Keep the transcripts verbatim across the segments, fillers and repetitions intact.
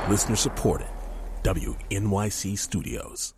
Listener supported. W N Y C Studios.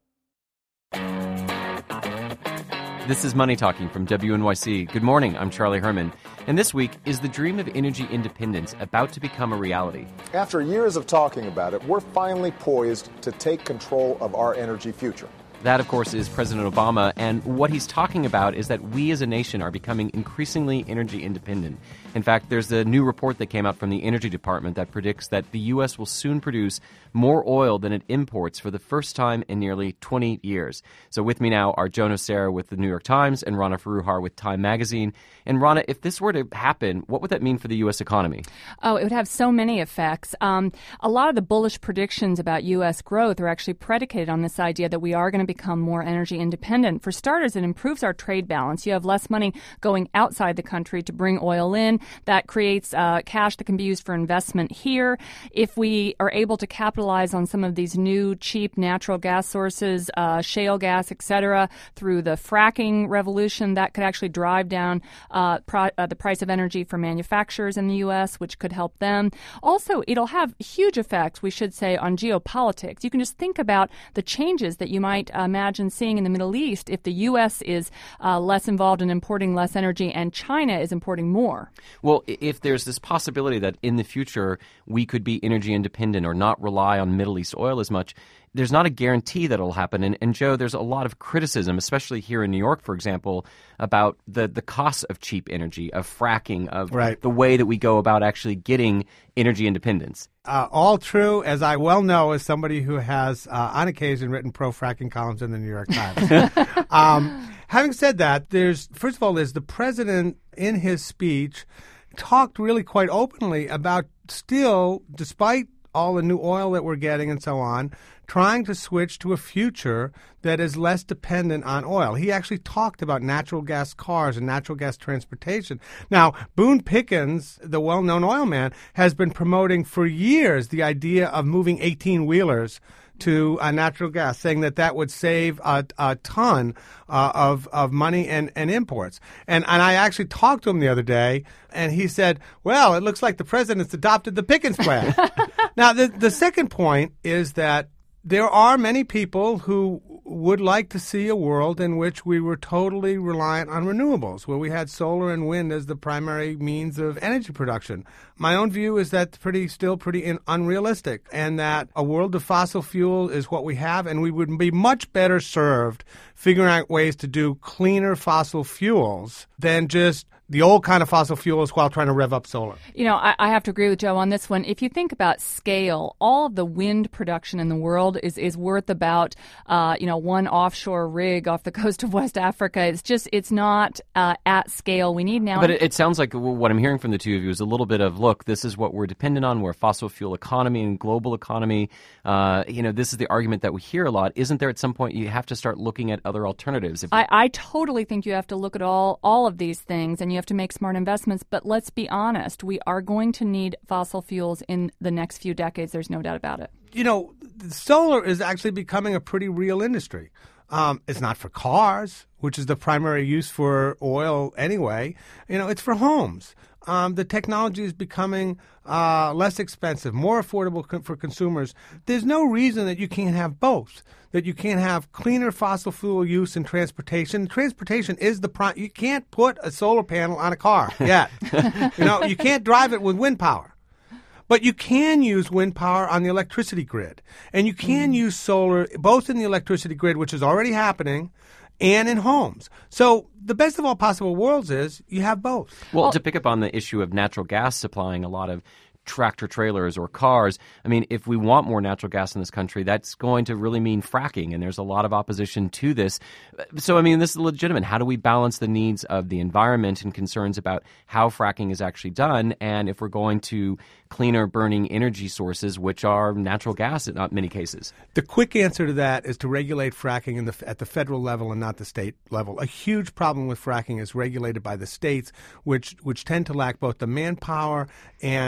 This is Money Talking from W N Y C. Good morning, I'm Charlie Herman. And this week, is the dream of energy independence about to become a reality? After years of talking about it, we're finally poised to take control of our energy future. That, of course, is President Obama, and what he's talking about is that we as a nation are becoming increasingly energy independent. In fact, there's a new report that came out from the Energy Department that predicts that the U S will soon produce more oil than it imports for the first time in nearly twenty years. So with me now are Joan Oseara with the New York Times and Rana Foroohar with Time Magazine. And Rana, if this were to happen, what would that mean for the U S economy? Oh, it would have so many effects. Um, a lot of the bullish predictions about U S growth are actually predicated on this idea that we are going to become more energy independent. For starters, it improves our trade balance. You have less money going outside the country to bring oil in. That creates uh, cash that can be used for investment here. If we are able to capitalize on some of these new cheap natural gas sources, uh, shale gas, et cetera, through the fracking revolution, that could actually drive down uh, pro- uh, the price of energy for manufacturers in the U S, which could help them. Also, it'll have huge effects, we should say, on geopolitics. You can just think about the changes that you might uh, imagine seeing in the Middle East if the U S is uh, less involved in importing less energy and China is importing more. Well, if there's this possibility that in the future we could be energy independent or not rely on Middle East oil as much, there's not a guarantee that it'll happen. And, and Joe, there's a lot of criticism, especially here in New York, for example, about the, the costs of cheap energy, of fracking, of right. the way that we go about actually getting energy independence. Uh, all true, as I well know as somebody who has, uh, on occasion, written pro-fracking columns in the New York Times. um, having said that, there's first of all, there's the president in his speech talked really quite openly about still, despite all the new oil that we're getting and so on, trying to switch to a future that is less dependent on oil. He actually talked about natural gas cars and natural gas transportation. Now, Boone Pickens, the well-known oil man, has been promoting for years the idea of moving eighteen-wheelers to uh, natural gas, saying that that would save a, a ton uh, of of money and, and imports. And and I actually talked to him the other day, and he said, well, it looks like the president's adopted the Pickens plan. Now, the, the second point is that there are many people who would like to see a world in which we were totally reliant on renewables, where we had solar and wind as the primary means of energy production. My own view is that's pretty, still pretty in, unrealistic, and that a world of fossil fuel is what we have, and we would be much better served figuring out ways to do cleaner fossil fuels than just the old kind of fossil fuels while trying to rev up solar. You know, I, I have to agree with Joe on this one. If you think about scale, all of the wind production in the world is, is worth about, uh, you know, one offshore rig off the coast of West Africa. It's just, it's not uh, at scale. We need now. But it, it sounds like what I'm hearing from the two of you is a little bit of, look, this is what we're dependent on. We're a fossil fuel economy and global economy. Uh, you know, this is the argument that we hear a lot. Isn't there at some point you have to start looking at other alternatives? If I, I totally think you have to look at all, all of these things, and you have to make smart investments. But let's be honest, we are going to need fossil fuels in the next few decades. There's no doubt about it. You know, solar is actually becoming a pretty real industry. Um, it's not for cars, which is the primary use for oil anyway. You know, it's for homes. Um, the technology is becoming uh, less expensive, more affordable co- for consumers. There's no reason that you can't have both, that you can't have cleaner fossil fuel use in transportation. Transportation is the prime. You can't put a solar panel on a car yet. You know, you can't drive it with wind power. But you can use wind power on the electricity grid. And you can mm. use solar both in the electricity grid, which is already happening, and in homes. So the best of all possible worlds is you have both. Well, well, to pick up on the issue of natural gas supplying a lot of tractor trailers or cars, I mean, if we want more natural gas in this country, that's going to really mean fracking, and there's a lot of opposition to this. So, I mean, this is legitimate. How do we balance the needs of the environment and concerns about how fracking is actually done, and if we're going to cleaner burning energy sources, which are natural gas in not many cases? The quick answer to that is to regulate fracking in the, at the federal level and not the state level. A huge problem with fracking is regulated by the states, which which tend to lack both the manpower and uh,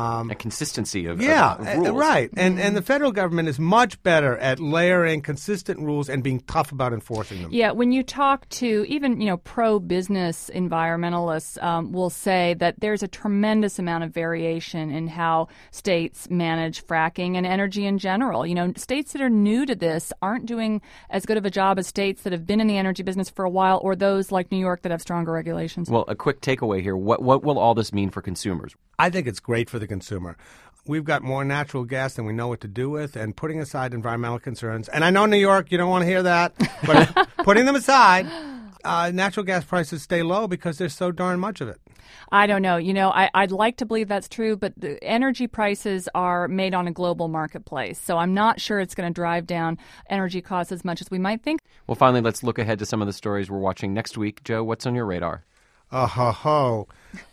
Um, a consistency of, yeah, of, of rules. uh, right. And and the federal government is much better at layering consistent rules and being tough about enforcing them. Yeah, when you talk to even, you know, pro-business environmentalists um, will say that there's a tremendous amount of variation in how states manage fracking and energy in general. You know, states that are new to this aren't doing as good of a job as states that have been in the energy business for a while, or those like New York that have stronger regulations. Well, a quick takeaway here. What, what will all this mean for consumers? I think it's great for the consumer. We've got more natural gas than we know what to do with, and putting aside environmental concerns, and I know New York, you don't want to hear that, but putting them aside, uh, natural gas prices stay low because there's so darn much of it. I don't know. You know, I, I'd like to believe that's true, but the energy prices are made on a global marketplace. So I'm not sure it's going to drive down energy costs as much as we might think. Well, finally, let's look ahead to some of the stories we're watching next week. Joe, what's on your radar? Oh, ho, ho.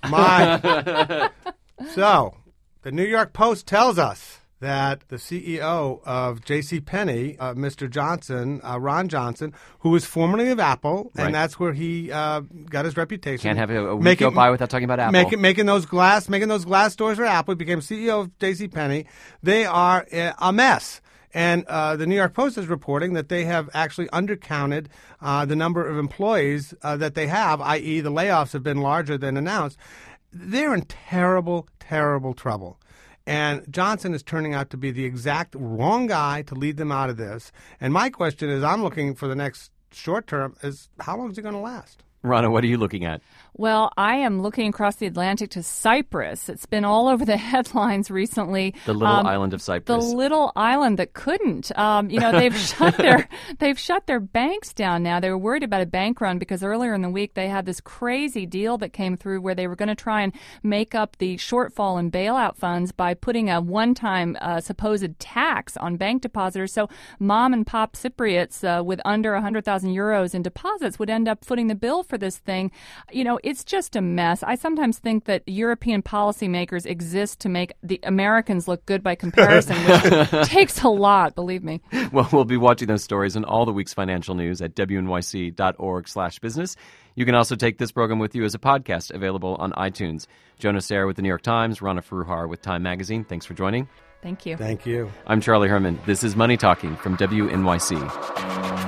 My. So, the New York Post tells us that the C E O of JCPenney, uh, Mister Johnson, uh, Ron Johnson, who was formerly of Apple, and Right. that's where he uh, got his reputation. Can't have a, a week Making- go by without talking about Apple. Making, making those glass, making those glass doors for Apple. He became C E O of JCPenney. They are uh, a mess. And uh, the New York Post is reporting that they have actually undercounted uh, the number of employees uh, that they have, that is the layoffs have been larger than announced. They're in terrible, terrible trouble. And Johnson is turning out to be the exact wrong guy to lead them out of this. And my question is, I'm looking for the next short term, is how long is it going to last? Rana, what are you looking at? Well, I am looking across the Atlantic to Cyprus. It's been all over the headlines recently. The little Um, island of The Cyprus. little island that couldn't. Um, you know, they've shut their they've shut their banks down now. They were worried about a bank run because earlier in the week they had this crazy deal that came through where they were going to try and make up the shortfall in bailout funds by putting a one-time uh, supposed tax on bank depositors. So mom and pop Cypriots uh, with under one hundred thousand euros in deposits would end up footing the bill for this thing. You know, it's just a mess. I sometimes think that European policymakers exist to make the Americans look good by comparison, which takes a lot, believe me. Well, we'll be watching those stories and all the week's financial news at W N Y C dot org slash business. You can also take this program with you as a podcast available on iTunes. Jonah Sayre with the New York Times, Rana Foroohar with Time Magazine. Thanks for joining. Thank you. Thank you. I'm Charlie Herman. This is Money Talking from W N Y C.